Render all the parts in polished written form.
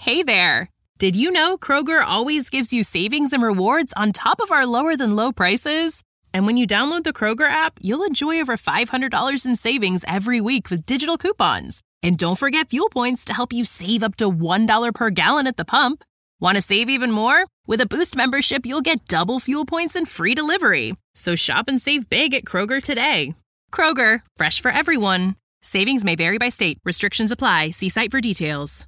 Hey there! Did you know Kroger always gives you savings and rewards on top of our lower-than-low prices? And when you download the Kroger app, you'll enjoy over $500 in savings every week with digital coupons. And don't forget fuel points to help you save up to $1 per gallon at the pump. Want to save even more? With a Boost membership, you'll get double fuel points and free delivery. So shop and save big at Kroger today. Kroger, fresh for everyone. Savings may vary by state. Restrictions apply. See site for details.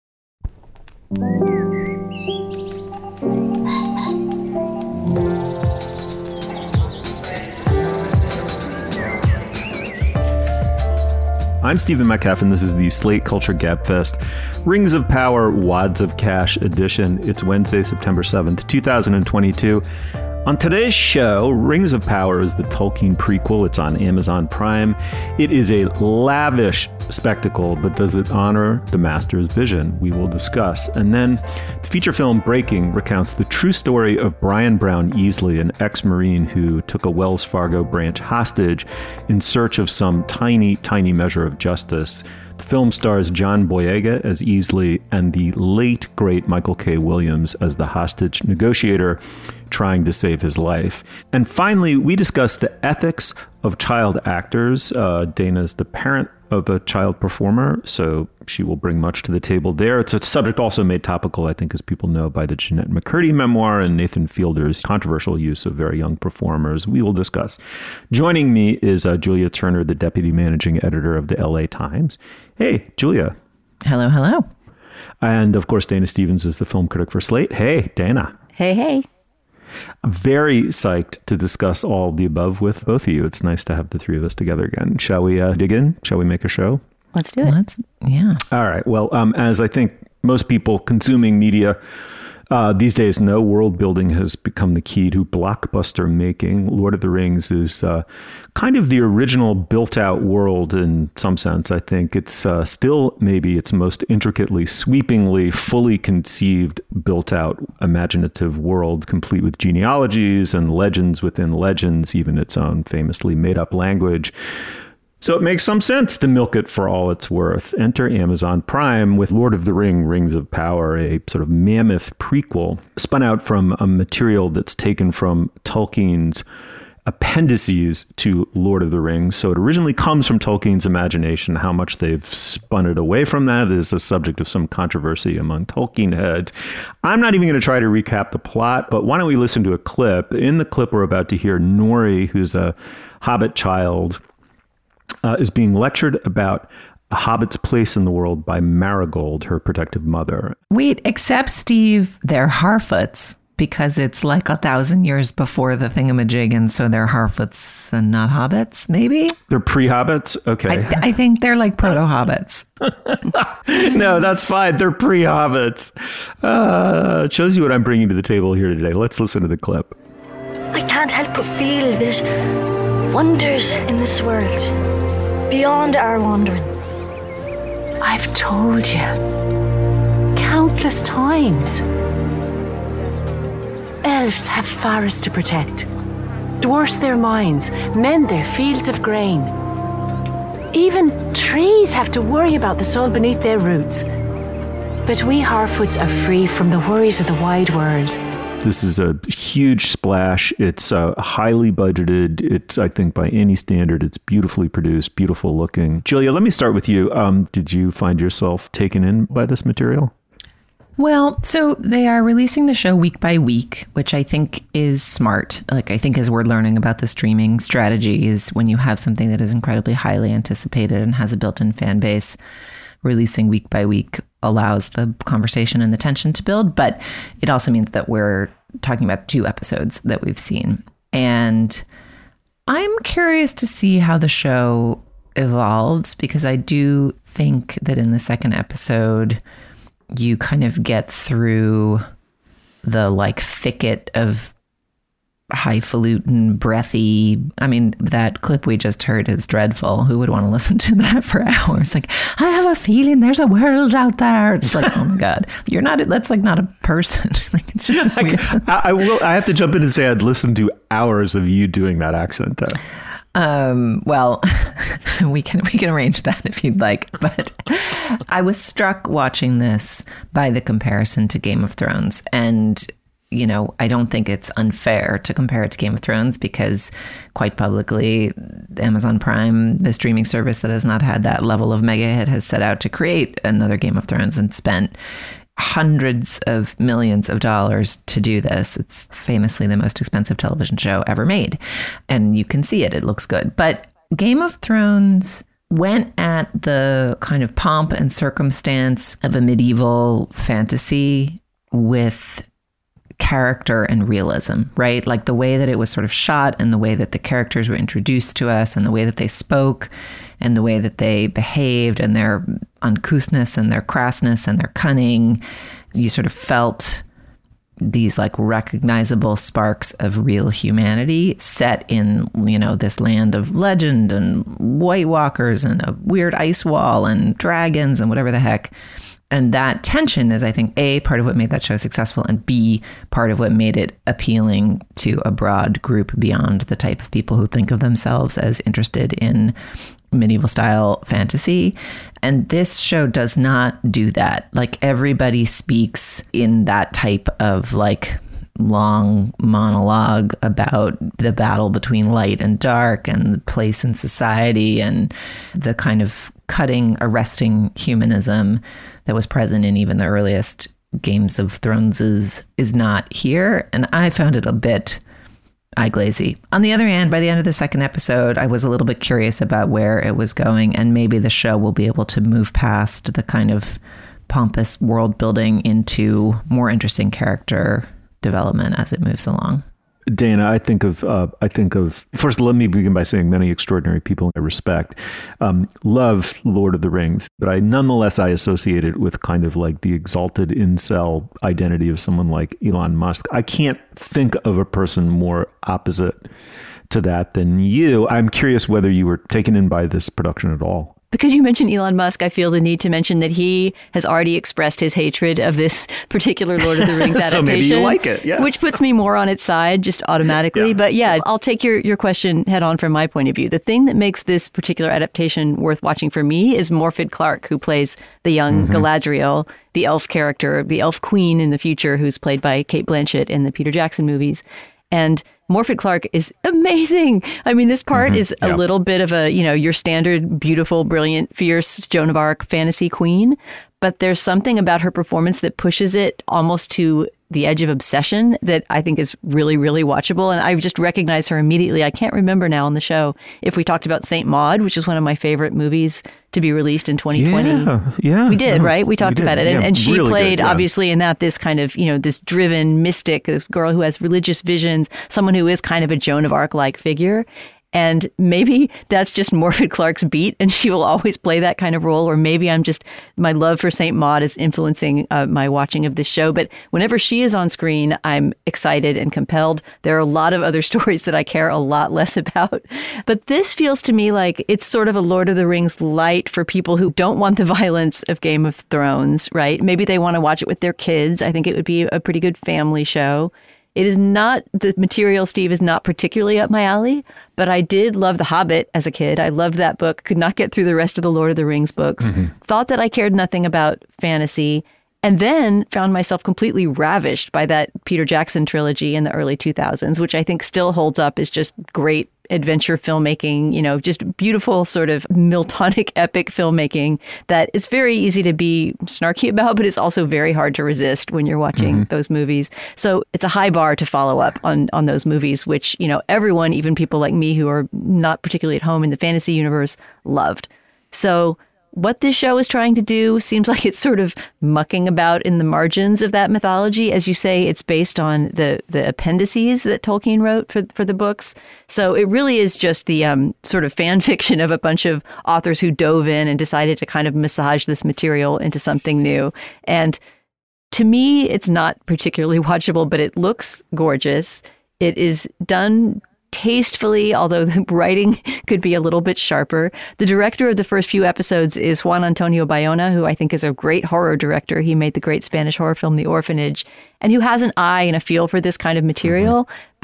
I'm Stephen Metcalf, and this is the Slate Culture Gabfest Rings of Power Wads of Cash edition. It's Wednesday, September 7th, 2022. On today's show, Rings of Power is the Tolkien prequel. It's on Amazon Prime. It is a lavish spectacle, but does it honor the master's vision? We will discuss. And then the feature film Breaking recounts the true story of Brian Brown Easley, an ex-Marine who took a Wells Fargo branch hostage in search of some tiny, tiny measure of justice. The film stars John Boyega as Easley and the late, great Michael K. Williams as the hostage negotiator trying to save his life. And finally, we discuss the ethics of child actors. Dana's the parent of a child performer, so she will bring much to the table there. It's a subject also made topical, I think, as people know, by the Jeanette McCurdy memoir and Nathan Fielder's controversial use of very young performers. We will discuss. Joining me is Julia Turner, the deputy managing editor of the LA Times. Hey, Julia. Hello, hello. And of course, Dana Stevens is the film critic for Slate. Hey, Dana. Hey, hey. Very psyched to discuss all the above with both of you. It's nice to have the three of us together again. Shall we dig in? Shall we make a show? Let's do it. Yeah. All right. Well, as I think most people consuming media these days know, world building has become the key to blockbuster making. Lord of the Rings is kind of the original built out world in some sense. I think it's still maybe its most intricately, sweepingly, fully conceived, built out, imaginative world, complete with genealogies and legends within legends, even its own famously made up language. So it makes some sense to milk it for all it's worth. Enter Amazon Prime with Lord of the Rings of Power, a sort of mammoth prequel spun out from a material that's taken from Tolkien's appendices to Lord of the Rings. So it originally comes from Tolkien's imagination. How much they've spun it away from that is a subject of some controversy among Tolkien heads. I'm not even going to try to recap the plot, but why don't we listen to a clip? In the clip, we're about to hear Nori, who's a Hobbit child, is being lectured about a hobbit's place in the world by Marigold, her protective mother. Wait, except Steve, they're Harfoots because it's like 1,000 years before the thingamajig, and so they're Harfoots and not hobbits, maybe? They're pre-hobbits? Okay. I think they're like proto-hobbits. No, that's fine. They're pre-hobbits. It shows you what I'm bringing to the table here today. Let's listen to the clip. I can't help but feel there's wonders in this world beyond our wandering. I've told you countless times. Elves have forests to protect, dwarfs their mines, mend their fields of grain. Even trees have to worry about the soil beneath their roots. But we Harfoots are free from the worries of the wide world. This is a huge splash. It's highly budgeted. It's, I think, by any standard, it's beautifully produced, beautiful looking. Julia, let me start with you. Did you find yourself taken in by this material? Well, so they are releasing the show week by week, which I think is smart. Like, I think as we're learning about the streaming strategy is when you have something that is incredibly highly anticipated and has a built-in fan base, releasing week by week allows the conversation and the tension to build. But it also means that we're talking about 2 episodes that we've seen. And I'm curious to see how the show evolves, because I do think that in the second episode, you kind of get through the like thicket of highfalutin, breathy. I mean, that clip we just heard is dreadful. Who would want to listen to that for hours? Like, I have a feeling there's a world out there. It's like, oh my God, you're not, that's like not a person. Like, it's just weird. I have to jump in and say I'd listen to hours of you doing that accent though. Well, We can arrange that if you'd like. But I was struck watching this by the comparison to Game of Thrones. And, you know, I don't think it's unfair to compare it to Game of Thrones because quite publicly, Amazon Prime, the streaming service that has not had that level of mega hit, has set out to create another Game of Thrones and spent hundreds of millions of dollars to do this. It's famously the most expensive television show ever made. And you can see it. It looks good. But Game of Thrones went at the kind of pomp and circumstance of a medieval fantasy with character and realism, right? Like the way that it was sort of shot and the way that the characters were introduced to us and the way that they spoke and the way that they behaved and their uncouthness and their crassness and their cunning. You sort of felt these like recognizable sparks of real humanity set in, you know, this land of legend and White Walkers and a weird ice wall and dragons and whatever the heck. And that tension is, I think, A, part of what made that show successful, and B, part of what made it appealing to a broad group beyond the type of people who think of themselves as interested in medieval style fantasy. And this show does not do that. Like, everybody speaks in that type of like long monologue about the battle between light and dark and the place in society and the kind of cutting, arresting humanism that was present in even the earliest Games of Thrones is not here. And I found it a bit eye-glazy. On the other hand, by the end of the second episode, I was a little bit curious about where it was going, and maybe the show will be able to move past the kind of pompous world building into more interesting character development as it moves along. Dana, I think of first, let me begin by saying many extraordinary people I respect love Lord of the Rings, but I associate it with kind of like the exalted incel identity of someone like Elon Musk. I can't think of a person more opposite to that than you. I'm curious whether you were taken in by this production at all. Because you mentioned Elon Musk, I feel the need to mention that he has already expressed his hatred of this particular Lord of the Rings adaptation. So maybe you like it, yeah. Which puts me more on its side just automatically. Yeah. But yeah, I'll take your question head on from my point of view. The thing that makes this particular adaptation worth watching for me is Morfydd Clark, who plays the young Galadriel, the elf character, the elf queen in the future, who's played by Cate Blanchett in the Peter Jackson movies. And Morfydd Clark is amazing. I mean, this part is a little bit of a, you know, your standard beautiful, brilliant, fierce Joan of Arc fantasy queen. But there's something about her performance that pushes it almost to the edge of obsession that I think is really, really watchable. And I just recognize her immediately. I can't remember now on the show if we talked about Saint Maud, which is one of my favorite movies to be released in 2020. Yeah. We did, right? We talked about it. And she really played, good, obviously, in that this kind of, you know, this driven mystic, this girl who has religious visions, someone who is kind of a Joan of Arc-like figure. And maybe that's just Morfydd Clark's beat, and she will always play that kind of role. Or maybe my love for Saint Maud is influencing my watching of this show. But whenever she is on screen, I'm excited and compelled. There are a lot of other stories that I care a lot less about. But this feels to me like it's sort of a Lord of the Rings light for people who don't want the violence of Game of Thrones, right? Maybe they want to watch it with their kids. I think it would be a pretty good family show. It is not, the material, Steve, is not particularly up my alley, but I did love The Hobbit as a kid. I loved that book, could not get through the rest of the Lord of the Rings books, thought that I cared nothing about fantasy, and then found myself completely ravished by that Peter Jackson trilogy in the early 2000s, which I think still holds up as just great adventure filmmaking, you know, just beautiful sort of Miltonic epic filmmaking that is very easy to be snarky about, but it's also very hard to resist when you're watching those movies. So it's a high bar to follow up on those movies, which, you know, everyone, even people like me who are not particularly at home in the fantasy universe, loved. So what this show is trying to do seems like it's sort of mucking about in the margins of that mythology. As you say, it's based on the appendices that Tolkien wrote for the books. So it really is just the sort of fan fiction of a bunch of authors who dove in and decided to kind of massage this material into something new. And to me, it's not particularly watchable, but it looks gorgeous. It is done tastefully, although the writing could be a little bit sharper. The director of the first few episodes is Juan Antonio Bayona, who I think is a great horror director. He made the great Spanish horror film The Orphanage, and who has an eye and a feel for this kind of material. But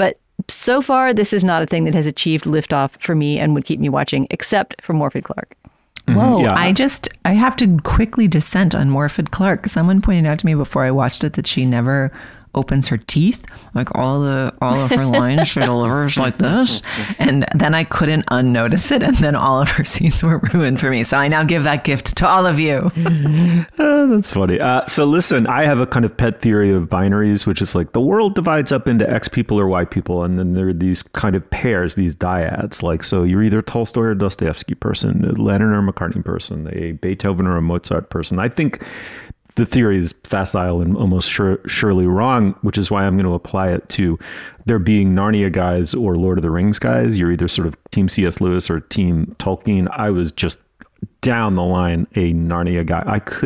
So far, this is not a thing that has achieved liftoff for me and would keep me watching, except for Morfydd Clark. Whoa, yeah. I have to quickly dissent on Morfydd Clark. Someone pointed out to me before I watched it that she never opens her teeth. Like all of her lines she delivers like this. And then I couldn't unnotice it. And then all of her scenes were ruined for me. So I now give that gift to all of you. That's funny. So listen, I have a kind of pet theory of binaries, which is like the world divides up into X people or Y people. And then there are these kind of pairs, these dyads. Like, so you're either a Tolstoy or Dostoevsky person, a Lennon or McCartney person, a Beethoven or a Mozart person. I think the theory is facile and almost surely wrong, which is why I'm going to apply it to there being Narnia guys or Lord of the Rings guys. You're either sort of team C.S. Lewis or team Tolkien. I was just down the line a Narnia guy.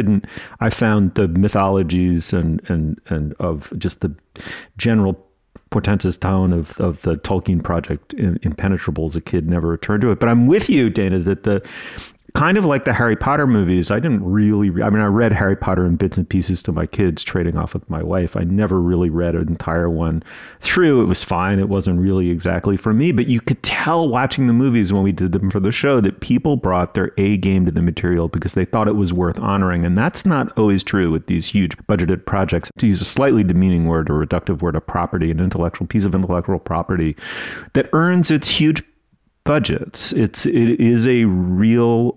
I found the mythologies and of just the general portentous tone of the Tolkien project impenetrable as a kid, never returned to it. But I'm with you, Dana, that the kind of like the Harry Potter movies, I read Harry Potter in bits and pieces to my kids, trading off with my wife. I never really read an entire one through. It was fine. It wasn't really exactly for me, but you could tell watching the movies when we did them for the show that people brought their A game to the material because they thought it was worth honoring. And that's not always true with these huge budgeted projects. To use a slightly demeaning word or reductive word, a property, an intellectual piece of intellectual property that earns its huge budgets. It is a real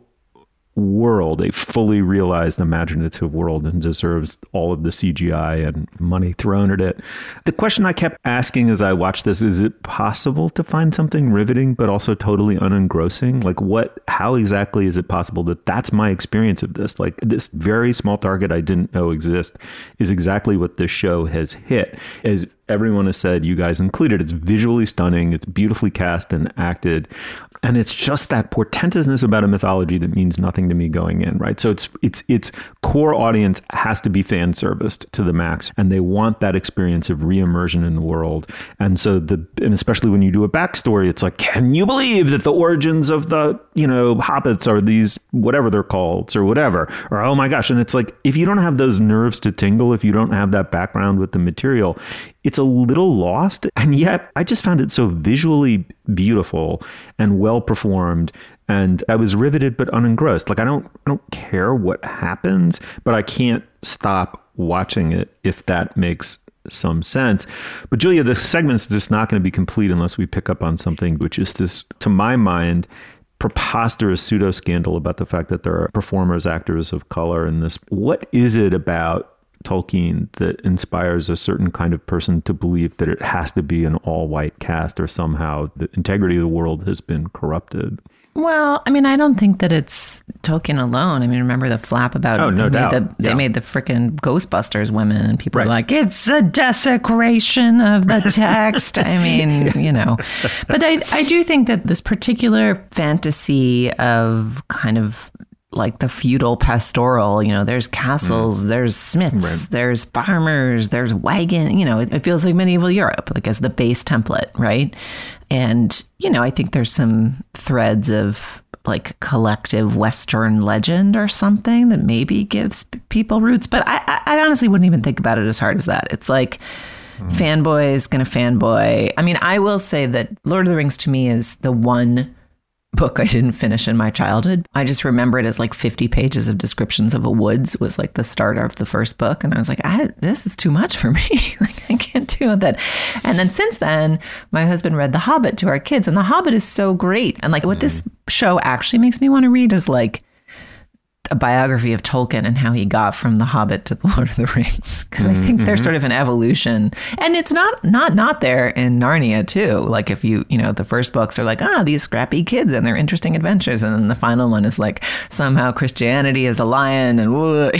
world, a fully realized imaginative world, and deserves all of the CGI and money thrown at it. The question I kept asking as I watched this, is it possible to find something riveting but also totally unengrossing? Like how exactly is it possible that that's my experience of this? Like this very small target I didn't know exist is exactly what this show has hit. As everyone has said, you guys included, it's visually stunning, it's beautifully cast and acted. And it's just that portentousness about a mythology that means nothing to me going in, right? So its core audience has to be fan serviced to the max, and they want that experience of re-immersion in the world. And so and especially when you do a backstory, it's like, can you believe that the origins of the, hobbits are these whatever they're called or whatever, or oh my gosh. And it's like, if you don't have those nerves to tingle, if you don't have that background with the material, it's a little lost. And yet I just found it so visually beautiful and well performed. And I was riveted but unengrossed. Like I don't care what happens, but I can't stop watching it, if that makes some sense. But Julia, the segment's just not going to be complete unless we pick up on something, which is this, to my mind, preposterous pseudo scandal about the fact that there are performers, actors of color in this. What is it about Tolkien that inspires a certain kind of person to believe that it has to be an all-white cast, or somehow the integrity of the world has been corrupted? Well, I mean, I don't think that it's Tolkien alone. I mean, remember the flap about they made the frickin' Ghostbusters women, and people were like, it's a desecration of the text. I mean, But I do think that this particular fantasy of kind of like the feudal pastoral, there's castles, there's smiths, there's farmers, there's wagon, it feels like medieval Europe, like as the base template, right? And, I think there's some threads of like collective Western legend or something that maybe gives people roots. But I honestly wouldn't even think about it as hard as that. It's like fanboy is going to fanboy. I mean, I will say that Lord of the Rings to me is the one book I didn't finish in my childhood. I just remember it as like 50 pages of descriptions of a woods was like the start of the first book. And I was like, this is too much for me. Like, I can't do that. And then since then, my husband read The Hobbit to our kids, and The Hobbit is so great. And like what this show actually makes me want to read is like a biography of Tolkien and how he got from The Hobbit to The Lord of the Rings. Because I think there's sort of an evolution. And it's not there in Narnia too. Like if the first books are like, these scrappy kids and their interesting adventures. And then the final one is like, somehow Christianity is a lion, and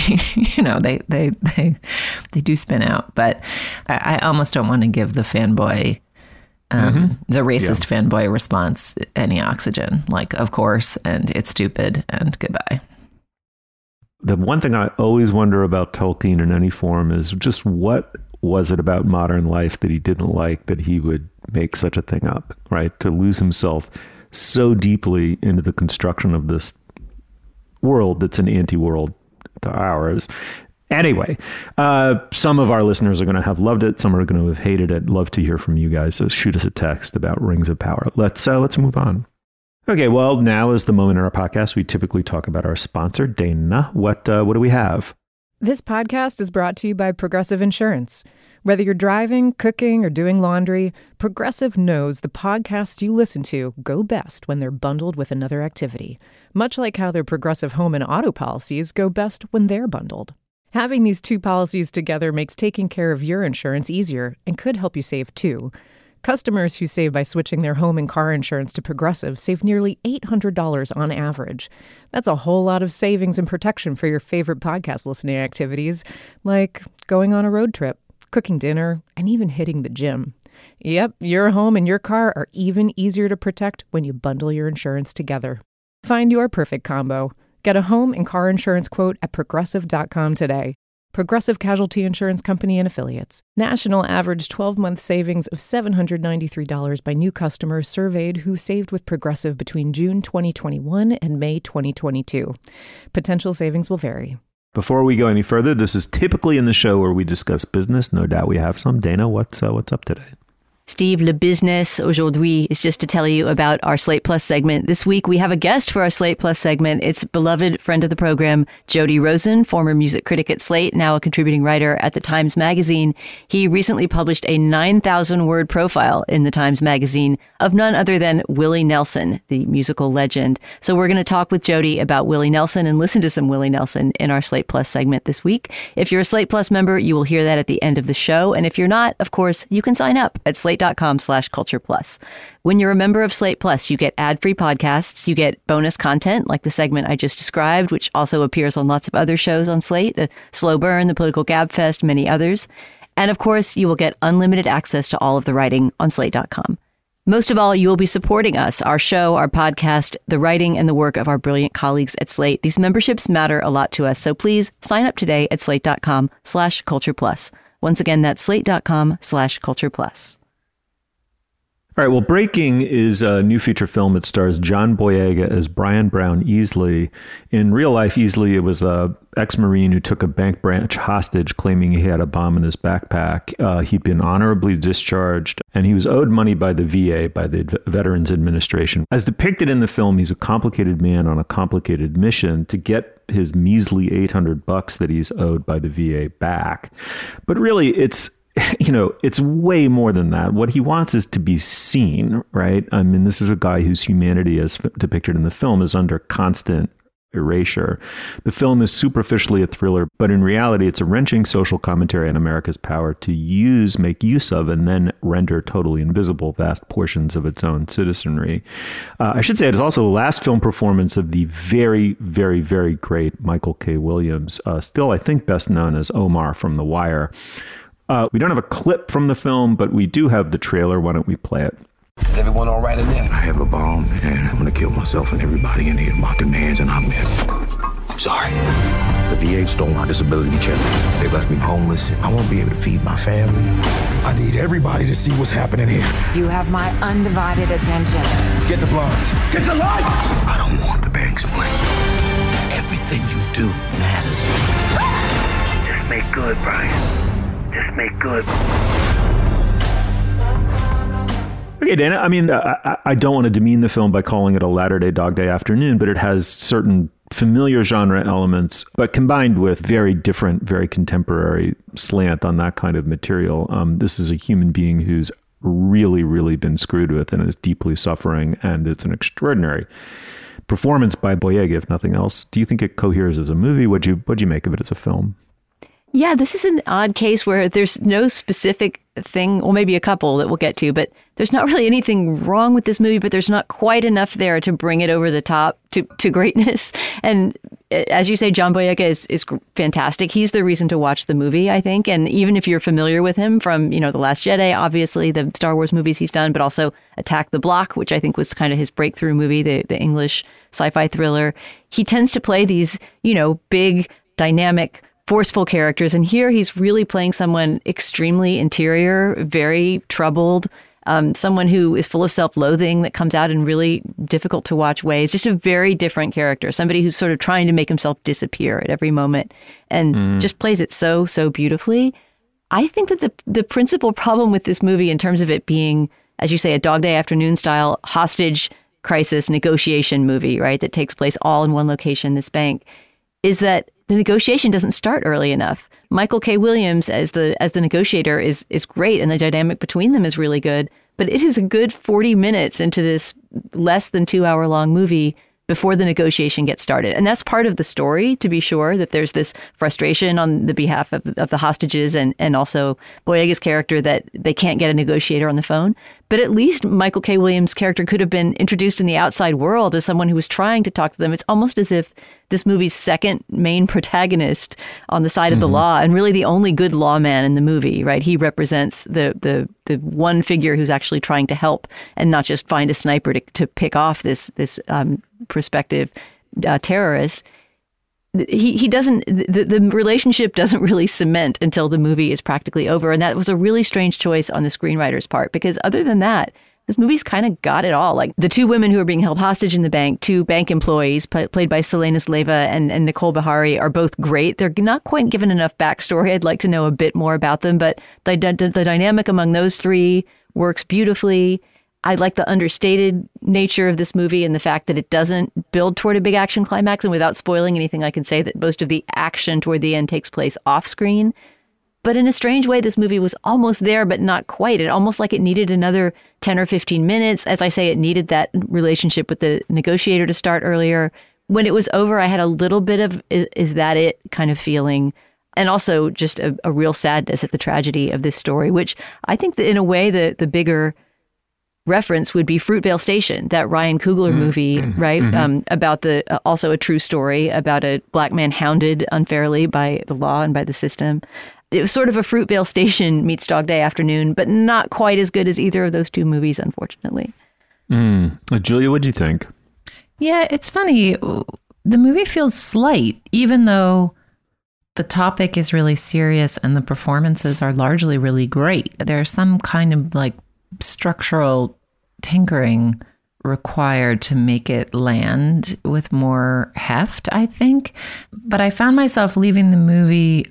they do spin out. But I almost don't want to give the fanboy the racist fanboy response any oxygen. Like, of course, and it's stupid, and goodbye. The one thing I always wonder about Tolkien in any form is just what was it about modern life that he didn't like that he would make such a thing up, right? To lose himself so deeply into the construction of this world that's an anti-world to ours. Anyway, some of our listeners are going to have loved it. Some are going to have hated it. Love to hear from you guys. So shoot us a text about Rings of Power. Let's move on. Okay, well, now is the moment in our podcast we typically talk about our sponsor, Dana. What do we have? This podcast is brought to you by Progressive Insurance. Whether you're driving, cooking, or doing laundry, Progressive knows the podcasts you listen to go best when they're bundled with another activity, much like how their Progressive home and auto policies go best when they're bundled. Having these two policies together makes taking care of your insurance easier and could help you save too. Customers who save by switching their home and car insurance to Progressive save nearly $800 on average. That's a whole lot of savings and protection for your favorite podcast listening activities, like going on a road trip, cooking dinner, and even hitting the gym. Yep, your home and your car are even easier to protect when you bundle your insurance together. Find your perfect combo. Get a home and car insurance quote at Progressive.com today. Progressive Casualty Insurance Company and Affiliates. National average 12-month savings of $793 by new customers surveyed who saved with Progressive between June 2021 and May 2022. Potential savings will vary. Before we go any further, this is typically in the show where we discuss business. No doubt we have some. Dana, what's up today? Steve, le business aujourd'hui is just to tell you about our Slate Plus segment. This week, we have a guest for our Slate Plus segment. It's beloved friend of the program, Jody Rosen, former music critic at Slate, now a contributing writer at The Times Magazine. He recently published a 9,000-word profile in The Times Magazine of none other than Willie Nelson, the musical legend. So we're going to talk with Jody about Willie Nelson and listen to some Willie Nelson in our Slate Plus segment this week. If you're a Slate Plus member, you will hear that at the end of the show. And if you're not, of course, you can sign up at slate.com/culture plus. When you're a member of Slate Plus, you get ad-free podcasts, you get bonus content like the segment I just described, which also appears on lots of other shows on Slate, Slow Burn, The Political Gabfest, many others. And of course, you will get unlimited access to all of the writing on slate.com. Most of all, you will be supporting us, our show, our podcast, the writing and the work of our brilliant colleagues at Slate. These memberships matter a lot to us, so please sign up today at slate.com/culture plus. Once again, that's slate.com/culture plus. All right, well, Breaking is a new feature film. It stars John Boyega as Brian Brown Easley. In real life, Easley was a ex-Marine who took a bank branch hostage, claiming he had a bomb in his backpack. He'd been honorably discharged, and he was owed money by the VA, by the Veterans Administration. As depicted in the film, he's a complicated man on a complicated mission to get his measly $800 that he's owed by the VA back. But really, it's way more than that. What he wants is to be seen, right? I mean, this is a guy whose humanity, as depicted in the film, is under constant erasure. The film is superficially a thriller, but in reality, it's a wrenching social commentary on America's power to make use of, and then render totally invisible vast portions of its own citizenry. I should say it is also the last film performance of the very, very, very great Michael K. Williams, still, I think, best known as Omar from The Wire. We don't have a clip from the film, but we do have the trailer. Why don't we play it? Is everyone all right in there? I have a bomb, and I'm gonna kill myself and everybody in here. My demands, and I'm in. I'm sorry. The VA stole my disability check. They left me homeless. I won't be able to feed my family. I need everybody to see what's happening here. You have my undivided attention. Get the blinds. Get the lights! I don't want the bank's money. Everything you do matters. Just make good, Brian. Just make good. Okay, Dana, I mean, I don't want to demean the film by calling it a Latter-day Dog Day Afternoon, but it has certain familiar genre elements, but combined with very different, very contemporary slant on that kind of material. This is a human being who's really, really been screwed with and is deeply suffering, and it's an extraordinary performance by Boyega, if nothing else. Do you think it coheres as a movie? What'd you make of it as a film? Yeah, this is an odd case where there's no specific thing, well, maybe a couple that we'll get to, but there's not really anything wrong with this movie, but there's not quite enough there to bring it over the top to greatness. And as you say, John Boyega is fantastic. He's the reason to watch the movie, I think. And even if you're familiar with him from, The Last Jedi, obviously, the Star Wars movies he's done, but also Attack the Block, which I think was kind of his breakthrough movie, the English sci-fi thriller. He tends to play these, big, dynamic, forceful characters. And here he's really playing someone extremely interior, very troubled, someone who is full of self-loathing that comes out in really difficult to watch ways. Just a very different character, somebody who's sort of trying to make himself disappear at every moment and just plays it so beautifully. I think that the principal problem with this movie, in terms of it being, as you say, a Dog Day Afternoon style hostage crisis negotiation movie, right, that takes place all in one location, this bank, is that the negotiation doesn't start early enough. Michael K. Williams as the negotiator is great, and the dynamic between them is really good. But it is a good 40 minutes into this less than 2 hour long movie before the negotiation gets started. And that's part of the story, to be sure, that there's this frustration on the behalf of the hostages and also Boyega's character that they can't get a negotiator on the phone. But at least Michael K. Williams' character could have been introduced in the outside world as someone who was trying to talk to them. It's almost as if this movie's second main protagonist on the side of the law, and really the only good lawman in the movie, right? He represents the one figure who's actually trying to help and not just find a sniper to pick off this prospective terrorist. He doesn't, the relationship doesn't really cement until the movie is practically over. And that was a really strange choice on the screenwriter's part, because other than that, this movie's kind of got it all. Like the two women who are being held hostage in the bank, two bank employees played by Selena Sleva and Nicole Beharie, are both great. They're not quite given enough backstory. I'd like to know a bit more about them, but the dynamic among those three works beautifully. I like the understated nature of this movie and the fact that it doesn't build toward a big action climax. And without spoiling anything, I can say that most of the action toward the end takes place off screen. But in a strange way, this movie was almost there, but not quite. It almost like it needed another 10 or 15 minutes. As I say, it needed that relationship with the negotiator to start earlier. When it was over, I had a little bit of, is that it kind of feeling. And also just a real sadness at the tragedy of this story, which I think that in a way, the bigger reference would be Fruitvale Station, that Ryan Coogler movie, right? About also a true story about a black man hounded unfairly by the law and by the system. It was sort of a Fruitvale Station meets Dog Day Afternoon, but not quite as good as either of those two movies, unfortunately. Julia, what do you think? Yeah, it's funny. The movie feels slight, even though the topic is really serious and the performances are largely really great. There's some kind of like structural tinkering required to make it land with more heft, I think. But I found myself leaving the movie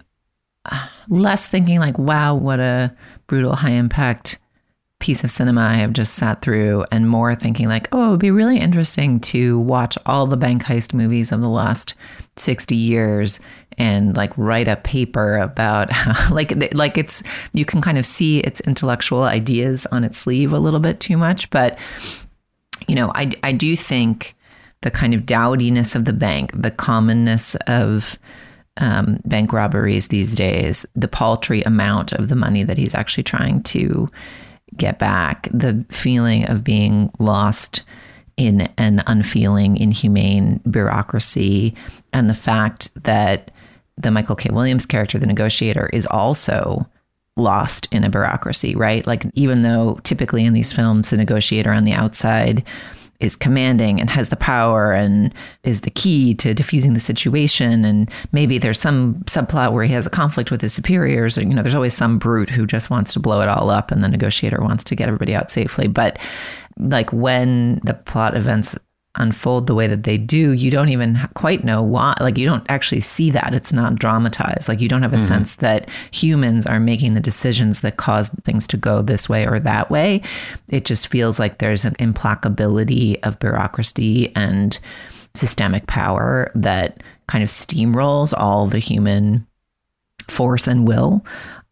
less thinking like, wow, what a brutal, high impact piece of cinema I have just sat through, and more thinking like, oh, it would be really interesting to watch all the bank heist movies of the last 60 years and like write a paper about how, like it's, you can kind of see its intellectual ideas on its sleeve a little bit too much. But, you know, I do think the kind of dowdiness of the bank, the commonness of bank robberies these days, the paltry amount of the money that he's actually trying to get back, the feeling of being lost in an unfeeling, inhumane bureaucracy, and the fact that the Michael K. Williams character, the negotiator, is also lost in a bureaucracy, right? Like, even though typically in these films, the negotiator on the outside is commanding and has the power and is the key to diffusing the situation. And maybe there's some subplot where he has a conflict with his superiors, or, you know, there's always some brute who just wants to blow it all up and the negotiator wants to get everybody out safely. But like when the plot events unfold the way that they do, you don't even quite know why. Like, you don't actually see that. It's not dramatized. Like, you don't have a sense that humans are making the decisions that cause things to go this way or that way. It just feels like there's an implacability of bureaucracy and systemic power that kind of steamrolls all the human force and will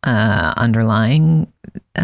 underlying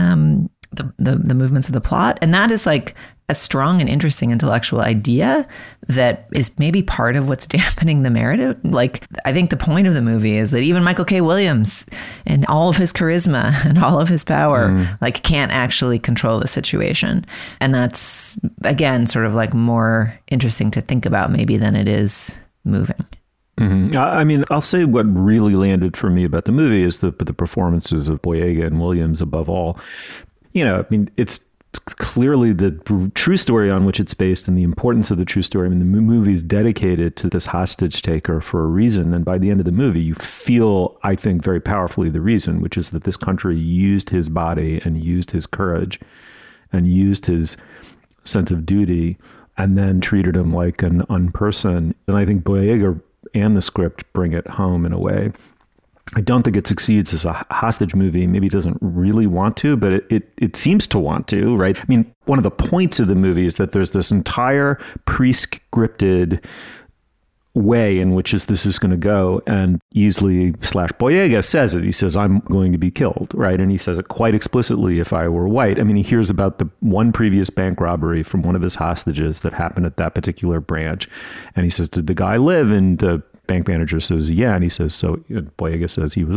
the movements of the plot. And that is like a strong and interesting intellectual idea that is maybe part of what's dampening the narrative. Like, I think the point of the movie is that even Michael K. Williams and all of his charisma and all of his power, like, can't actually control the situation. And that's, again, sort of like more interesting to think about maybe than it is moving. I mean, I'll say what really landed for me about the movie is the performances of Boyega and Williams above all. You know, I mean, it's clearly the true story on which it's based and the importance of the true story. I mean, the movie is dedicated to this hostage taker for a reason. And by the end of the movie, you feel, I think, very powerfully the reason, which is that this country used his body and used his courage and used his sense of duty and then treated him like an unperson. And I think Boyega and the script bring it home in a way. I don't think it succeeds as a hostage movie. Maybe it doesn't really want to, but it seems to want to, right? I mean, one of the points of the movie is that there's this entire pre-scripted way in which this is going to go, and Easley / Boyega says it. He says, I'm going to be killed, right? And he says it quite explicitly, if I were white. I mean, he hears about the one previous bank robbery from one of his hostages that happened at that particular branch. And he says, did the guy live? And the bank manager says, yeah. And he says, so Boyega says he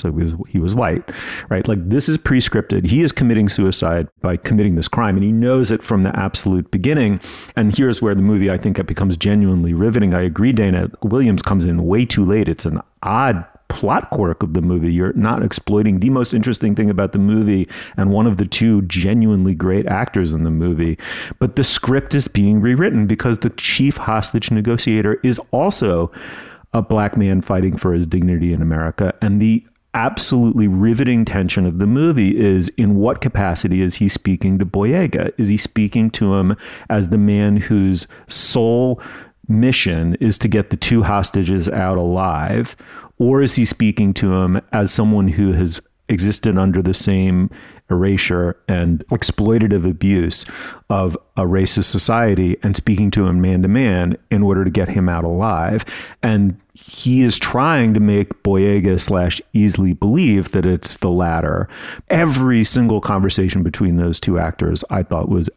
was white, right? Like, this is pre-scripted. He is committing suicide by committing this crime, and he knows it from the absolute beginning. And here's where the movie, I think, it becomes genuinely riveting. I agree, Dana. Williams comes in way too late. It's an odd plot quirk of the movie. You're not exploiting the most interesting thing about the movie and one of the two genuinely great actors in the movie. But the script is being rewritten because the chief hostage negotiator is also a black man fighting for his dignity in America. And the absolutely riveting tension of the movie is, in what capacity is he speaking to Boyega? Is he speaking to him as the man whose sole mission is to get the two hostages out alive? Or is he speaking to him as someone who has existed under the same erasure and exploitative abuse of a racist society and speaking to him man to man in order to get him out alive? And he is trying to make Boyega / Easley believe that it's the latter. Every single conversation between those two actors, I thought, was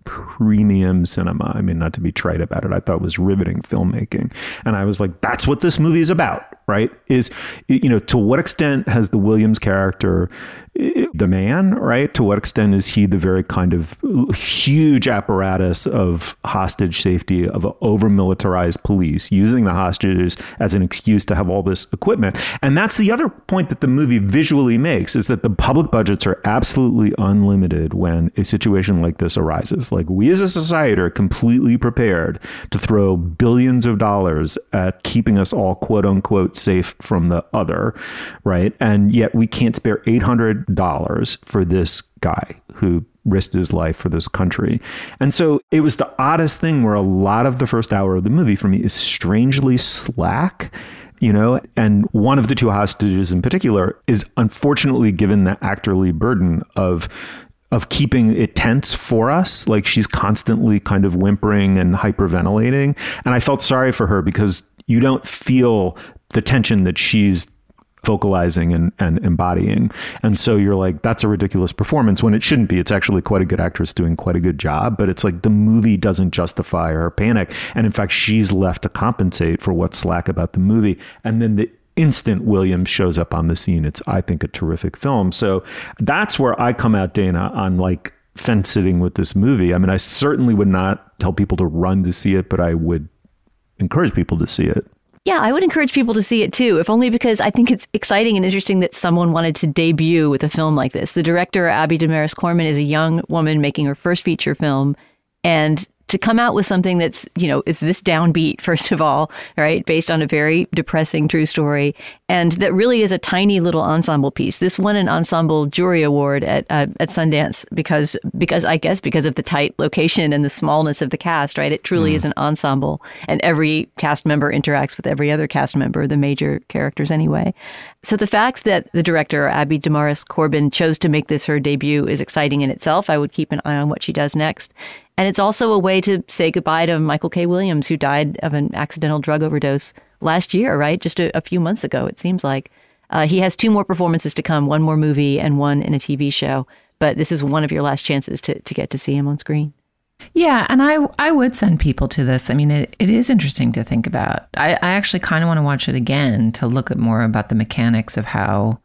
premium cinema. I mean, not to be trite about it, I thought it was riveting filmmaking. And I was like, that's what this movie is about, right? Is, you know, to what extent has the Williams character the man, right? To what extent is he the very kind of huge apparatus of hostage safety, of over-militarized police, using the hostages as an excuse to have all this equipment? And that's the other point that the movie visually makes, is that the public budgets are absolutely unlimited when a situation like this arises. Like, we as a society are completely prepared to throw billions of dollars at keeping us all, quote unquote, safe from the other, right? And yet we can't spare $800 for this guy who risked his life for this country. And so it was the oddest thing, where a lot of the first hour of the movie for me is strangely slack, you know, and one of the two hostages in particular is unfortunately given the actorly burden of keeping it tense for us. Like, she's constantly kind of whimpering and hyperventilating. And I felt sorry for her, because you don't feel the tension that she's vocalizing and embodying. And so you're like, that's a ridiculous performance, when it shouldn't be. It's actually quite a good actress doing quite a good job, but it's like the movie doesn't justify her panic. And in fact, she's left to compensate for what's slack about the movie. And then the instant Williams shows up on the scene, it's, I think, a terrific film. So that's where I come out, Dana, on like fence sitting with this movie. I mean, I certainly would not tell people to run to see it, but I would encourage people to see it. Yeah, I would encourage people to see it too, if only because I think it's exciting and interesting that someone wanted to debut with a film like this. The director, Abby Damaris-Corman, is a young woman making her first feature film, and to come out with something that's, you know, it's this downbeat, first of all, right, based on a very depressing true story, and that really is a tiny little ensemble piece. This won an ensemble jury award at Sundance because I guess because of the tight location and the smallness of the cast, right? It truly is an ensemble, and every cast member interacts with every other cast member, the major characters anyway. So the fact that the director, Abby Damaris-Corman, chose to make this her debut is exciting in itself. I would keep an eye on what she does next. And it's also a way to say goodbye to Michael K. Williams, who died of an accidental drug overdose last year, right? Just a few months ago, it seems like. He has 2 more performances to come, 1 more movie and 1 in a TV show. But this is one of your last chances to get to see him on screen. Yeah, and I would send people to this. I mean, it is interesting to think about. I actually kind of want to watch it again to look at more about the mechanics of how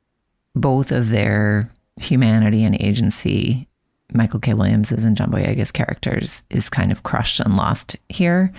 both of their humanity and agency, Michael K. Williams's and John Boyega's characters, is kind of crushed and lost here.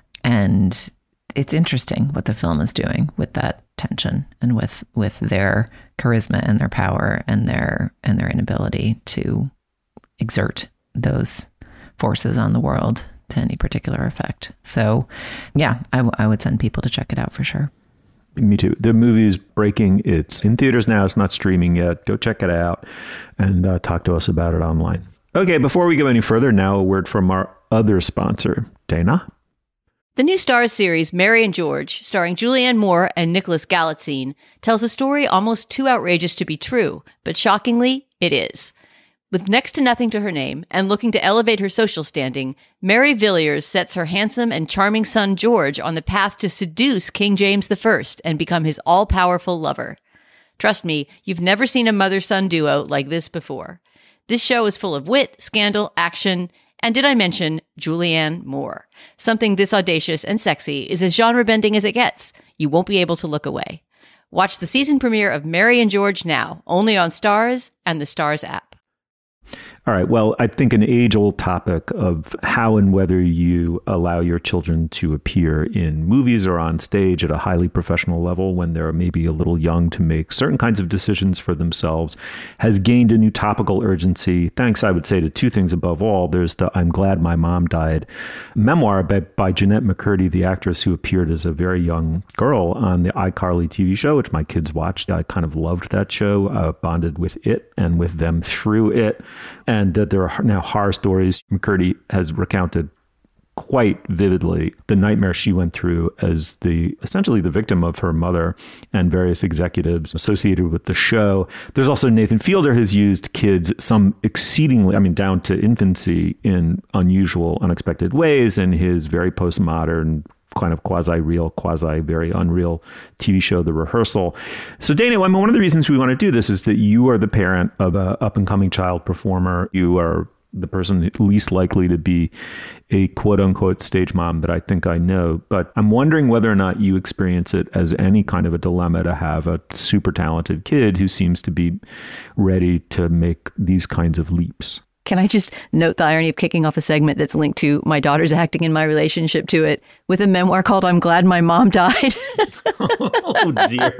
And it's interesting what the film is doing with that tension and with their charisma and their power and their inability to exert those forces on the world to any particular effect. So yeah, I would send people to check it out for sure. Me too. The movie is breaking. It's in theaters now. It's not streaming yet. Go check it out and talk to us about it online. Okay, before we go any further, now a word from our other sponsor, Dana. The new Starz series, Mary and George, starring Julianne Moore and Nicholas Galitzine, tells a story almost too outrageous to be true, but shockingly, it is. With next to nothing to her name and looking to elevate her social standing, Mary Villiers sets her handsome and charming son George on the path to seduce King James I and become his all-powerful lover. Trust me, you've never seen a mother-son duo like this before. This show is full of wit, scandal, action, and did I mention Julianne Moore? Something this audacious and sexy is as genre-bending as it gets. You won't be able to look away. Watch the season premiere of Mary and George now, only on Starz and the Starz app. All right. Well, I think an age-old topic of how and whether you allow your children to appear in movies or on stage at a highly professional level when they're maybe a little young to make certain kinds of decisions for themselves has gained a new topical urgency. Thanks, I would say, to two things above all. There's the I'm Glad My Mom Died memoir by Jeanette McCurdy, the actress who appeared as a very young girl on the iCarly TV show, which my kids watched. I kind of loved that show, bonded with it and with them through it. And that there are now horror stories. McCurdy has recounted quite vividly the nightmare she went through as essentially the victim of her mother and various executives associated with the show. There's also Nathan Fielder has used kids, some exceedingly, down to infancy, in unusual, unexpected ways, in his very postmodern, kind of quasi-real, quasi-very unreal TV show, The Rehearsal. So Dana, one of the reasons we want to do this is that you are the parent of an up-and-coming child performer. You are the person least likely to be a quote-unquote stage mom that I think I know. But I'm wondering whether or not you experience it as any kind of a dilemma to have a super talented kid who seems to be ready to make these kinds of leaps. Can I just note the irony of kicking off a segment that's linked to my daughter's acting and my relationship to it with a memoir called I'm Glad My Mom Died? Oh, dear.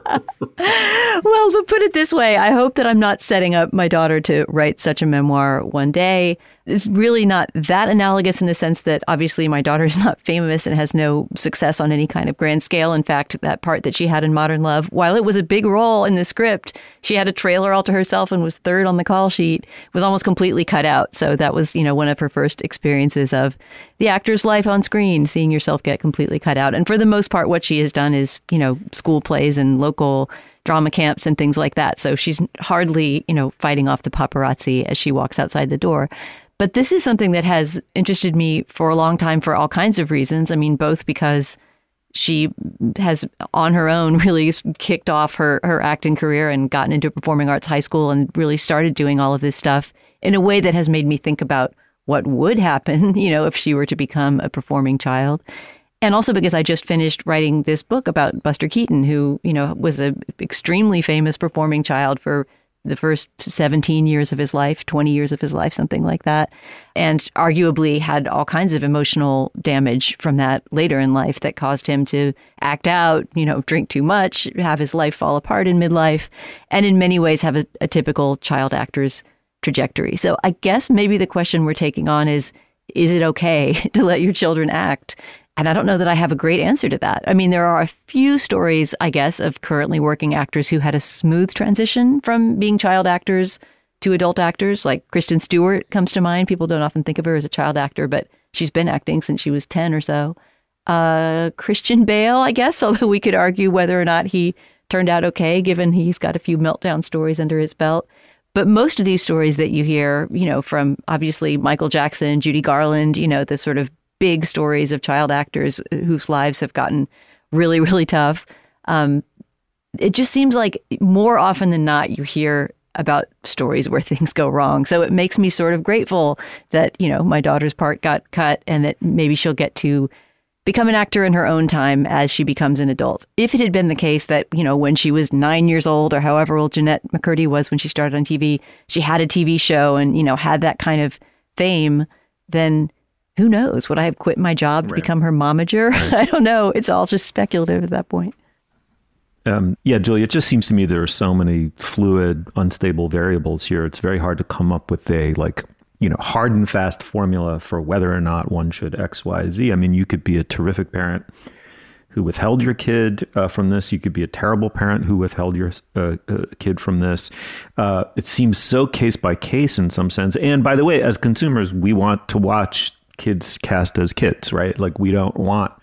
Well, to put it this way, I hope that I'm not setting up my daughter to write such a memoir one day. It's really not that analogous in the sense that obviously my daughter is not famous and has no success on any kind of grand scale. In fact, that part that she had in Modern Love, while it was a big role in the script, she had a trailer all to herself and was third on the call sheet, was almost completely cut out. So that was, one of her first experiences of the actor's life on screen, seeing yourself get completely cut out. And for the most part, what she has done is, school plays and local drama camps and things like that. So she's hardly, fighting off the paparazzi as she walks outside the door. But this is something that has interested me for a long time for all kinds of reasons. Both because she has on her own really kicked off her acting career and gotten into performing arts high school and really started doing all of this stuff in a way that has made me think about what would happen, if she were to become a performing child. And also because I just finished writing this book about Buster Keaton, who, was an extremely famous performing child for the first 17 years of his life, 20 years of his life, something like that. And arguably had all kinds of emotional damage from that later in life that caused him to act out, drink too much, have his life fall apart in midlife, and in many ways have a typical child actor's trajectory. So I guess maybe the question we're taking on is it okay to let your children act? And I don't know that I have a great answer to that. There are a few stories, I guess, of currently working actors who had a smooth transition from being child actors to adult actors. Like Kristen Stewart comes to mind. People don't often think of her as a child actor, but she's been acting since she was 10 or so. Christian Bale, I guess, although we could argue whether or not he turned out okay, given he's got a few meltdown stories under his belt. But most of these stories that you hear, from obviously Michael Jackson, Judy Garland, the sort of big stories of child actors whose lives have gotten really, really tough. It just seems like more often than not, you hear about stories where things go wrong. So it makes me sort of grateful that, my daughter's part got cut and that maybe she'll get to become an actor in her own time as she becomes an adult. If it had been the case that, when she was 9 years old or however old Jeanette McCurdy was when she started on TV, she had a TV show and, had that kind of fame, then who knows? Would I have quit my job to become her momager? Right. I don't know. It's all just speculative at that point. Yeah, Julie, it just seems to me there are so many fluid, unstable variables here. It's very hard to come up with a hard and fast formula for whether or not one should X, Y, Z. You could be a terrific parent who withheld your kid from this. You could be a terrible parent who withheld your kid from this. It seems so case by case in some sense. And by the way, as consumers, we want to watch kids cast as kids, right? Like we don't want,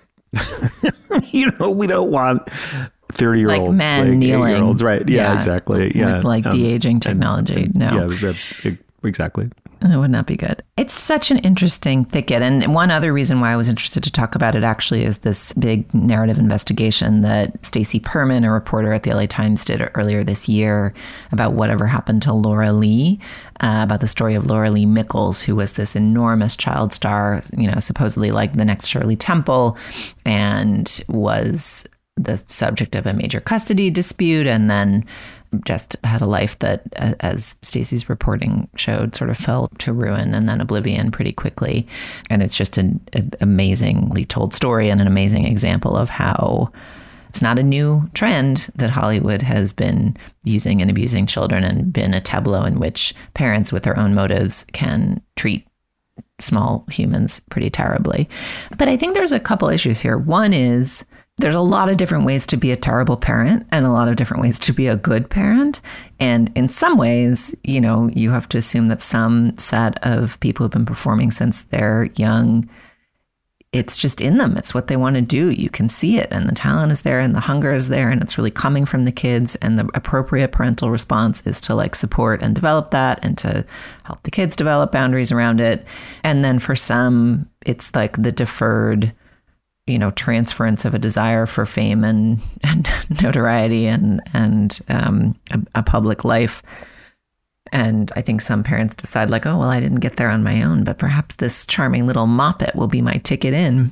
we don't want 30-year-old like men kneeling, right? Yeah, exactly. Yeah, with like de-aging technology. No, yeah, exactly. It would not be good. It's such an interesting thicket. And one other reason why I was interested to talk about it actually is this big narrative investigation that Stacey Perman, a reporter at the LA Times, did earlier this year about whatever happened to Laura Lee, about the story of Laura Lee Michaels, who was this enormous child star, supposedly like the next Shirley Temple, and was the subject of a major custody dispute, and then just had a life that, as Stacey's reporting showed, sort of fell to ruin and then oblivion pretty quickly. And it's just an amazingly told story and an amazing example of how it's not a new trend that Hollywood has been using and abusing children, and been a tableau in which parents with their own motives can treat small humans pretty terribly. But I think there's a couple issues here. One is there's a lot of different ways to be a terrible parent and a lot of different ways to be a good parent. And in some ways, you have to assume that some set of people who've been performing since they're young, it's just in them. It's what they want to do. You can see it, and the talent is there and the hunger is there, and it's really coming from the kids. And the appropriate parental response is to like support and develop that, and to help the kids develop boundaries around it. And then for some, it's like the deferred transference of a desire for fame and notoriety and a public life. And I think some parents decide like, oh, well, I didn't get there on my own, but perhaps this charming little moppet will be my ticket in.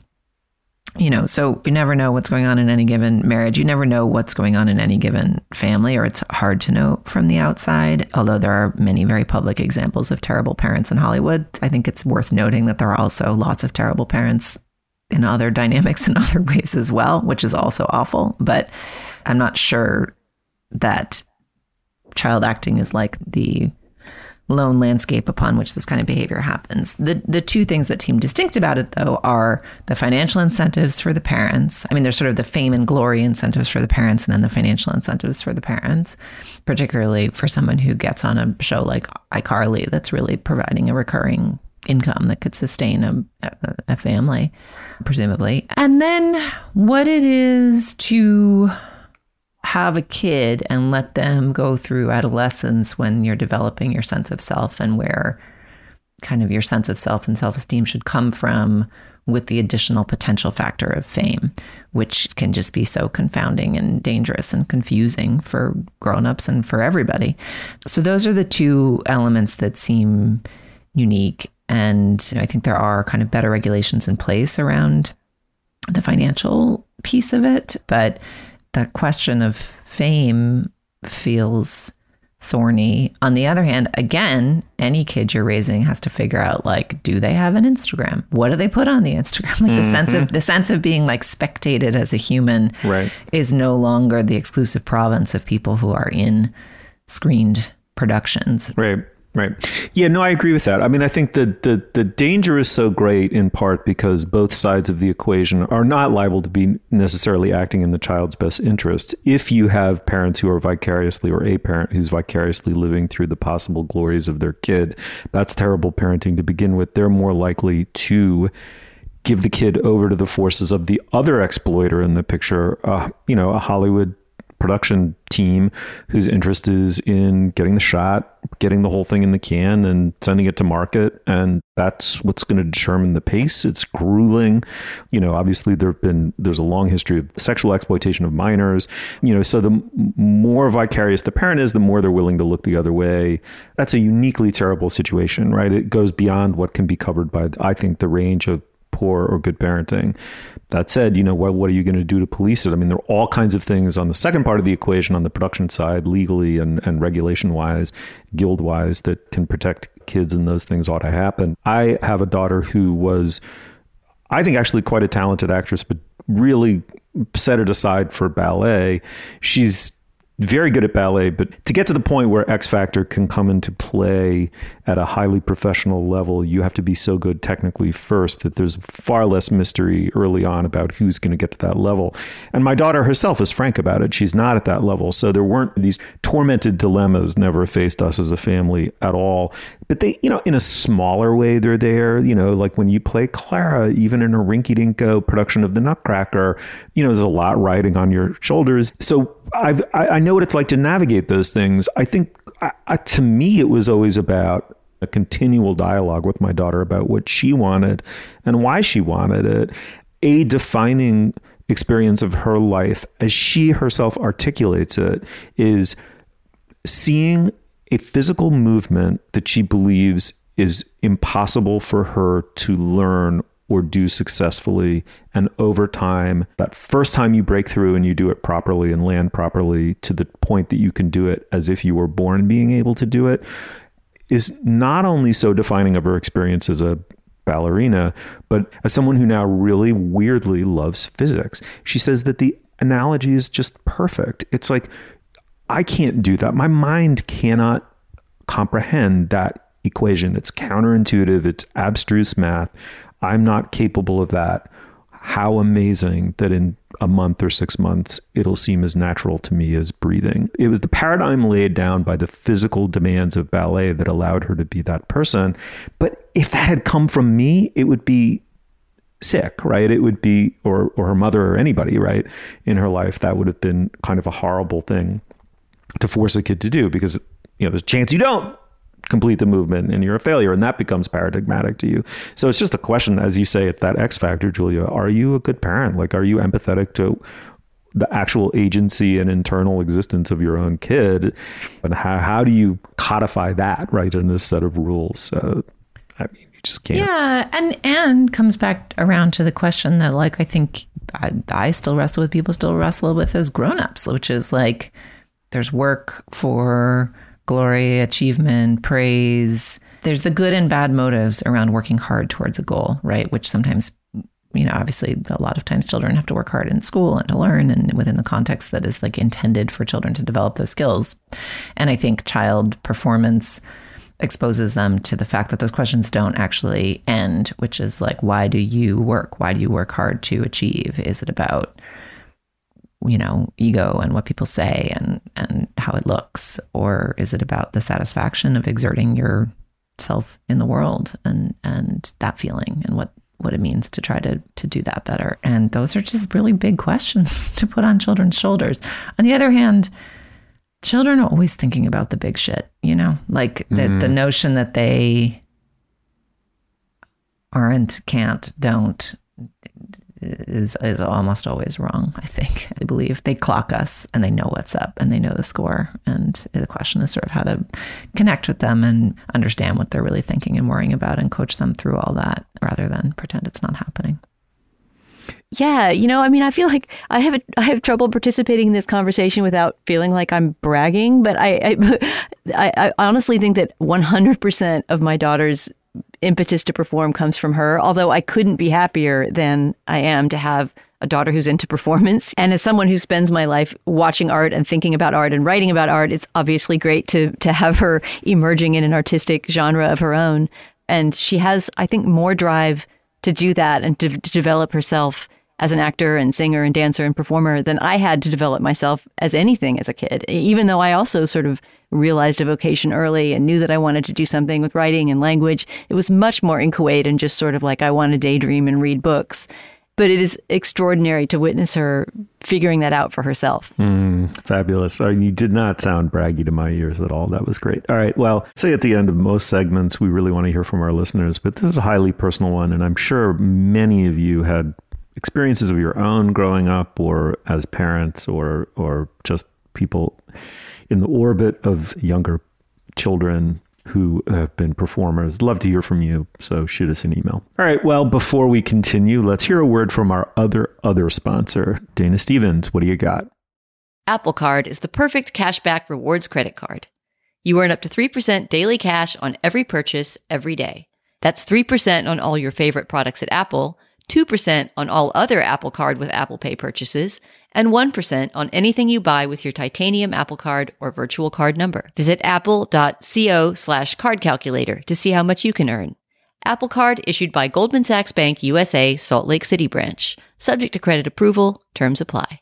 So you never know what's going on in any given marriage. You never know what's going on in any given family, or it's hard to know from the outside. Although there are many very public examples of terrible parents in Hollywood, I think it's worth noting that there are also lots of terrible parents in other dynamics in other ways as well, which is also awful. But I'm not sure that child acting is like the lone landscape upon which this kind of behavior happens. The two things that seem distinct about it, though, are the financial incentives for the parents. I mean, there's sort of the fame and glory incentives for the parents, and then the financial incentives for the parents, particularly for someone who gets on a show like iCarly that's really providing a recurring income that could sustain a family, presumably. And then what it is to have a kid and let them go through adolescence when you're developing your sense of self, and where kind of your sense of self and self-esteem should come from, with the additional potential factor of fame, which can just be so confounding and dangerous and confusing for grown-ups and for everybody. So those are the two elements that seem unique. And I think there are kind of better regulations in place around the financial piece of it. But the question of fame feels thorny. On the other hand, again, any kid you're raising has to figure out, like, do they have an Instagram? What do they put on the Instagram? Like the sense of being like spectated as a human is no longer the exclusive province of people who are in screened productions. Right. Yeah, no, I agree with that. I mean, I think that the danger is so great in part because both sides of the equation are not liable to be necessarily acting in the child's best interests. If you have parents who are vicariously, or a parent who's vicariously living through the possible glories of their kid, that's terrible parenting to begin with. They're more likely to give the kid over to the forces of the other exploiter in the picture, a Hollywood production team whose interest is in getting the shot, getting the whole thing in the can and sending it to market. And that's what's going to determine the pace. It's grueling. Obviously there's a long history of sexual exploitation of minors, so the more vicarious the parent is, the more they're willing to look the other way. That's a uniquely terrible situation, right? It goes beyond what can be covered by, I think, the range of poor or good parenting. That said, what are you going to do to police it? I mean, there are all kinds of things on the second part of the equation, on the production side, legally and regulation-wise, guild-wise, that can protect kids, and those things ought to happen. I have a daughter who was, I think, actually quite a talented actress, but really set it aside for ballet. She's very good at ballet, but to get to the point where X Factor can come into play at a highly professional level, you have to be so good technically first that there's far less mystery early on about who's going to get to that level. And my daughter herself is frank about it. She's not at that level. So there weren't these tormented dilemmas never faced us as a family at all. But they, in a smaller way, they're there, like when you play Clara, even in a rinky-dinko production of The Nutcracker, there's a lot riding on your shoulders. So I know what it's like to navigate those things. I think to me, it was always about a continual dialogue with my daughter about what she wanted and why she wanted it. A defining experience of her life, as she herself articulates it, is seeing a physical movement that she believes is impossible for her to learn or do successfully. And over time, that first time you break through and you do it properly and land properly to the point that you can do it as if you were born being able to do it, is not only so defining of her experience as a ballerina, but as someone who now really weirdly loves physics. She says that the analogy is just perfect. It's like, I can't do that. My mind cannot comprehend that equation. It's counterintuitive. It's abstruse math. I'm not capable of that. How amazing that in a month or 6 months, it'll seem as natural to me as breathing. It was the paradigm laid down by the physical demands of ballet that allowed her to be that person. But if that had come from me, it would be sick, right? It would be, or her mother or anybody, right, in her life, that would have been kind of a horrible thing to force a kid to do, because, there's a chance you don't complete the movement and you're a failure, and that becomes paradigmatic to you. So it's just a question, as you say, it's that X factor, Julia. Are you a good parent? Like, are you empathetic to the actual agency and internal existence of your own kid? And how do you codify that, right, in this set of rules? I mean, you just can't. Yeah, and comes back around to the question that, like, I think I still wrestle with, people still wrestle with as grown-ups, which is like, there's work for glory, achievement, praise. There's the good and bad motives around working hard towards a goal, right? Which sometimes, obviously a lot of times children have to work hard in school and to learn, and within the context that is like intended for children to develop those skills. And I think child performance exposes them to the fact that those questions don't actually end, which is like, why do you work? Why do you work hard to achieve? Is it about ego and what people say and how it looks? Or is it about the satisfaction of exerting yourself in the world and that feeling and what it means to try to do that better? And those are just really big questions to put on children's shoulders. On the other hand, children are always thinking about the big shit, like the notion that they aren't, can't, don't, is almost always wrong, I think. I believe they clock us and they know what's up and they know the score. And the question is sort of how to connect with them and understand what they're really thinking and worrying about and coach them through all that rather than pretend it's not happening. Yeah, I feel like I have trouble participating in this conversation without feeling like I'm bragging, but I honestly think that 100% of my daughter's impetus to perform comes from her, although I couldn't be happier than I am to have a daughter who's into performance. And as someone who spends my life watching art and thinking about art and writing about art, it's obviously great to have her emerging in an artistic genre of her own. And she has, I think, more drive to do that and to develop herself as an actor and singer and dancer and performer than I had to develop myself as anything as a kid, even though I also sort of realized a vocation early and knew that I wanted to do something with writing and language. It was much more inchoate and just sort of like I want to daydream and read books. But it is extraordinary to witness her figuring that out for herself. Fabulous. You did not sound braggy to my ears at all. That was great. All right. Well, say at the end of most segments, we really want to hear from our listeners, but this is a highly personal one. And I'm sure many of you had experiences of your own growing up or as parents or just people in the orbit of younger children who have been performers. Love to hear from you, so shoot us an email. All right, well, before we continue, let's hear a word from our other sponsor, Dana Stevens. What do you got? Apple Card is the perfect cashback rewards credit card. You earn up to 3% daily cash on every purchase every day. That's 3% on all your favorite products at Apple, 2% on all other Apple Card with Apple Pay purchases, and 1% on anything you buy with your titanium Apple Card or virtual card number. Visit apple.co/card calculator to see how much you can earn. Apple Card issued by Goldman Sachs Bank USA, Salt Lake City branch. Subject to credit approval. Terms apply.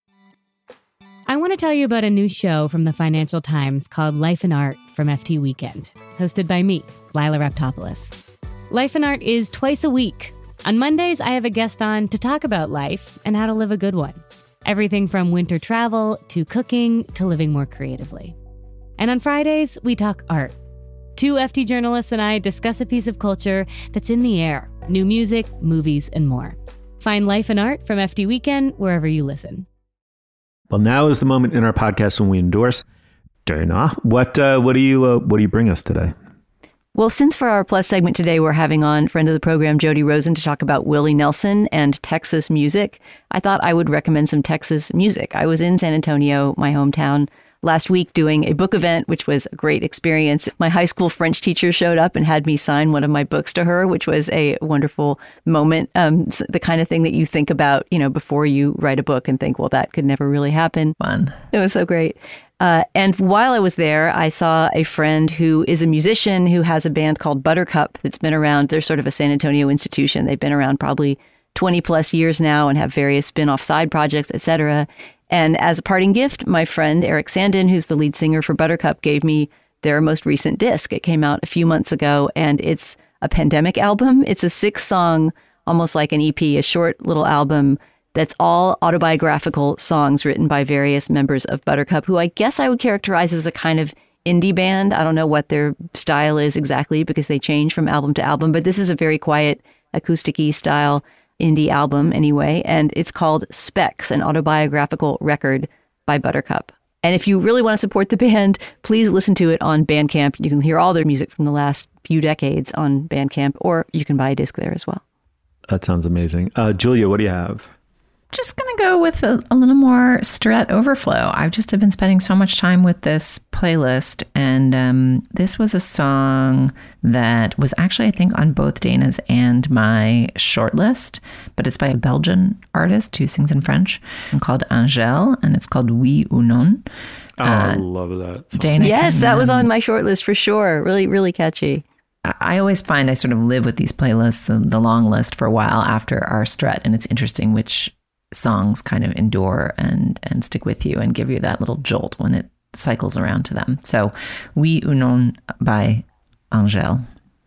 I want to tell you about a new show from the Financial Times called Life and Art from FT Weekend, hosted by me, Lila Raptopoulos. Life and Art is twice a week. On Mondays, I have a guest on to talk about life and how to live a good one. Everything from winter travel to cooking to living more creatively. And on Fridays, we talk art. 2 FT journalists and I discuss a piece of culture that's in the air, new music, movies, and more. Find Life and Art from FT Weekend wherever you listen. Well, now is the moment in our podcast when we endorse. Dana, what do you bring us today? Well, since for our Plus segment today, we're having on friend of the program, Jody Rosen, to talk about Willie Nelson and Texas music, I thought I would recommend some Texas music. I was in San Antonio, my hometown, last week doing a book event, which was a great experience. My high school French teacher showed up and had me sign one of my books to her, which was a wonderful moment. The kind of thing that you think about, before you write a book and think, well, that could never really happen. Fun. It was so great. And while I was there, I saw a friend who is a musician who has a band called Buttercup that's been around. They're sort of a San Antonio institution. They've been around probably 20 plus years now and have various spin-off side projects, etc. And as a parting gift, my friend Eric Sandin, who's the lead singer for Buttercup, gave me their most recent disc. It came out a few months ago, and it's a pandemic album. It's a 6-song, almost like an EP, a short little album that's all autobiographical songs written by various members of Buttercup, who I guess I would characterize as a kind of indie band. I don't know what their style is exactly because they change from album to album, but this is a very quiet, acoustic-y style indie album anyway, and it's called Specs, an autobiographical record by Buttercup. And if you really want to support the band, please listen to it on Bandcamp. You can hear all their music from the last few decades on Bandcamp, or you can buy a disc there as well. That sounds amazing. Julia, what do you have? Just going to go with a little more Strat Overflow. I've just have been spending so much time with this playlist, and this was a song that was actually, I think, on both Dana's and my shortlist, but it's by a Belgian artist who sings in French called Angèle, and it's called Oui ou Non. Oh, I love that song. Dana, yes, that was on my shortlist for sure. Really, really catchy. I always find I sort of live with these playlists, the long list, for a while after our Strat, and it's interesting which songs kind of endure and stick with you and give you that little jolt when it cycles around to them. So, Oui ou Non by Angèle.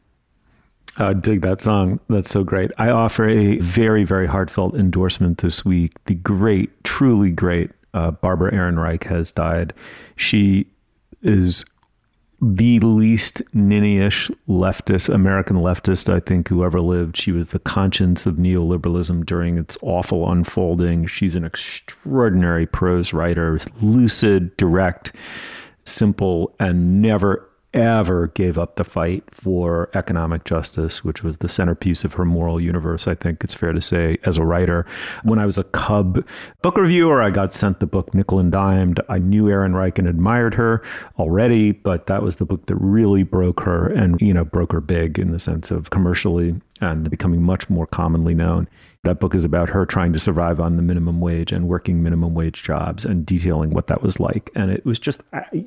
I dig that song. That's so great. I offer a very, very heartfelt endorsement this week. The great, truly great Barbara Ehrenreich has died. She is the least ninny-ish leftist, American leftist, I think, who ever lived. She was the conscience of neoliberalism during its awful unfolding. She's an extraordinary prose writer, lucid, direct, simple, and never, ever gave up the fight for economic justice, which was the centerpiece of her moral universe, I think it's fair to say, as a writer. When I was a cub book reviewer, I got sent the book Nickel and Dimed. I knew Ehrenreich and admired her already, but that was the book that really broke her and, broke her big in the sense of commercially and becoming much more commonly known. That book is about her trying to survive on the minimum wage and working minimum wage jobs and detailing what that was like. And it was just,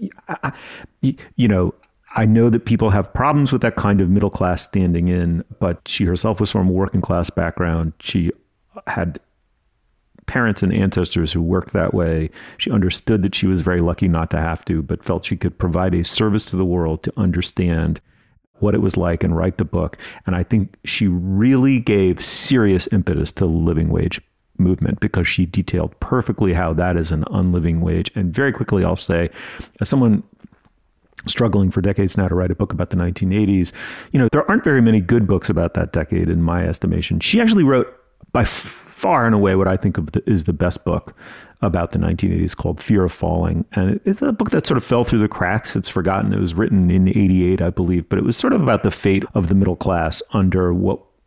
I know that people have problems with that kind of middle class standing in, but she herself was from a working class background. She had parents and ancestors who worked that way. She understood that she was very lucky not to have to, but felt she could provide a service to the world to understand what it was like and write the book. And I think she really gave serious impetus to the living wage movement because she detailed perfectly how that is an unliving wage. And very quickly, I'll say, as someone struggling for decades now to write a book about the 1980s, there aren't very many good books about that decade in my estimation. She actually wrote by far and away what I think of is the best book about the 1980s, called Fear of Falling. And it's a book that sort of fell through the cracks. It's forgotten. It was written in 88, I believe, but it was sort of about the fate of the middle class under what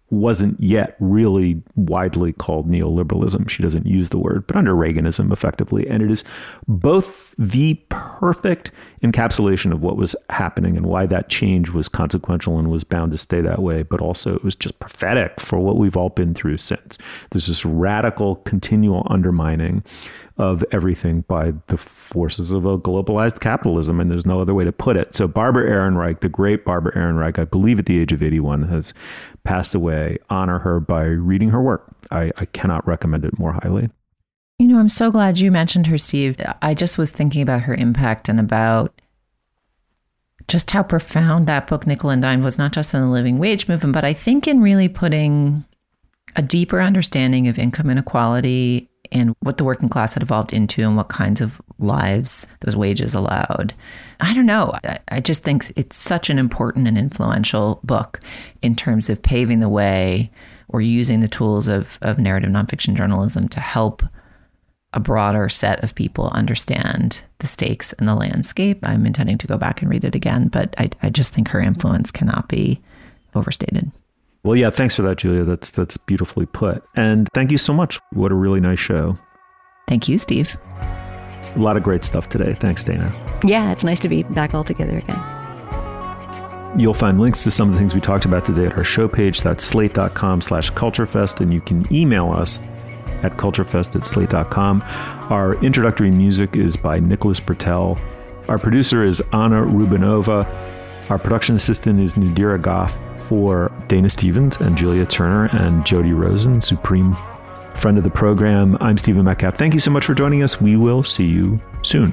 wasn't yet really widely called neoliberalism. She doesn't use the word, but under Reaganism effectively. And it is both the perfect encapsulation of what was happening and why that change was consequential and was bound to stay that way, but also it was just prophetic for what we've all been through since. There's this radical, continual undermining of everything by the forces of a globalized capitalism, and there's no other way to put it. So Barbara Ehrenreich, the great Barbara Ehrenreich, I believe at the age of 81, has passed away. Honor her by reading her work. I cannot recommend it more highly. You know, I'm so glad you mentioned her, Steve. I just was thinking about her impact and about just how profound that book, Nickel and Dime, was, not just in the living wage movement, but I think in really putting a deeper understanding of income inequality and what the working class had evolved into and what kinds of lives those wages allowed. I don't know. I just think it's such an important and influential book in terms of paving the way or using the tools of narrative nonfiction journalism to help a broader set of people understand the stakes and the landscape. I'm intending to go back and read it again, but I just think her influence cannot be overstated. Well, yeah, thanks for that, Julia. That's beautifully put. And thank you so much. What a really nice show. Thank you, Steve. A lot of great stuff today. Thanks, Dana. Yeah, it's nice to be back all together again. You'll find links to some of the things we talked about today at our show page. That's slate.com/culturefest. And you can email us at culturefest@slate.com. Our introductory music is by Nicholas Bertel. Our producer is Anna Rubinova. Our production assistant is Nudira Goff. For Dana Stevens and Julia Turner and Jody Rosen, supreme friend of the program, I'm Stephen Metcalf. Thank you so much for joining us. We will see you soon.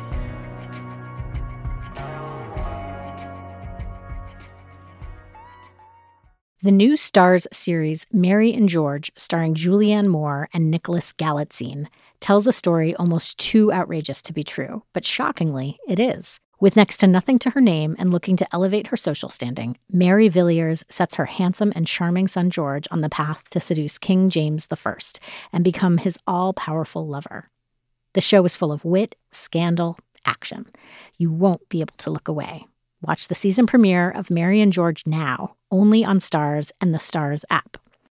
The new Starz series Mary and George, starring Julianne Moore and Nicholas Galitzine, tells a story almost too outrageous to be true, but shockingly, it is. With next to nothing to her name and looking to elevate her social standing, Mary Villiers sets her handsome and charming son George on the path to seduce King James I and become his all-powerful lover. The show is full of wit, scandal, action. You won't be able to look away. Watch the season premiere of Mary and George now, only on Starz and the Starz app.